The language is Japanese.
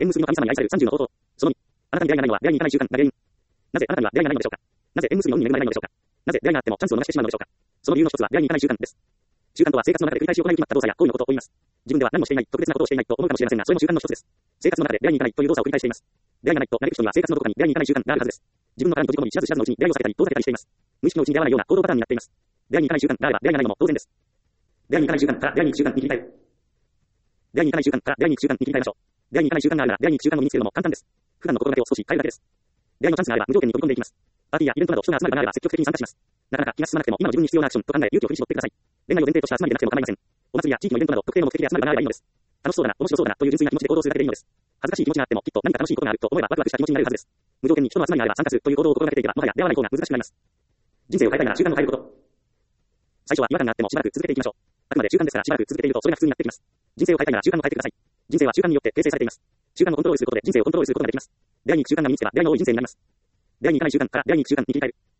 縁結びの神様に愛される30の方法。その2、あなたに出会いがないのは出会いに行かない習慣が原因。なぜあなたには出会いがないのでしょうか。なぜ縁結びの運に恵まれないのでしょうか。なぜ出会いがあってもチャンスを逃してしまうのでしょうか。その理由の一つは出会いに行かない習慣です。習慣とは生活の中で繰り返し行い決まった動作や行為のことを言います。自分では何もしていない、特別なことをしていないと思うかもしれませんが、それも習慣の一つです。生活の中で出会いに行かないという動作を繰り返しています。出会いがないと嘆く人には生活のどこかに出会いに行かない習慣があるはずです。自分の殻に閉じ込み知らず知らずのうちに出会いを避けたり遠ざけたりしています。無意識のうちに出会わないような行動パターンになっています。出会いに行かない習慣があれば出会いがないのも当然です。出会いに行かない習慣から出会いに行く習慣に切り替える。出会いに行かない習慣から出会いに行く習慣に切り替えましょう。出会いに行かない習慣があるなら出会いに行く習慣を身につけるのも簡単です。普段の心がけを少し変えるだけです。出会いのチャンスがあれば無条件に飛び込んでいきます。パーティーやイベントなど人が集まる場があれば積極的に参加します。なかなか気が進まなくても今の自分に必要なアクションと考え勇気を振り絞ってください。恋愛を前提とした集まりでなくても構いません。お祭りや地域のイベントなど特定の目的で集まる場があればいいのです。楽しそうだな、面白そうだなという純粋な気持ちで行動するだけでいいのです。恥ずかしい気持ちがあってもきっと何か楽しいことがあると思えばワクワクした気持ちになれるはずです。無条件に人の集まりがあれば参加するという行動を心がけていけばもはや出会わない方が難しくなります。人生を変えたいなら習慣を変えること。最初は違和感があってもしばらく続けていきましょう。あくまで習慣ですからしばらく続けているとそれが普通になってきます。人生を変えたいなら習慣を変えてください。人生は習慣によって形成されています。習慣をコントロールすることで人生をコントロールすることができます。出会いに行く習慣が身につけば出会いの多い人生になります。出会いに行かない習慣から出会いに行く習慣に切り替える。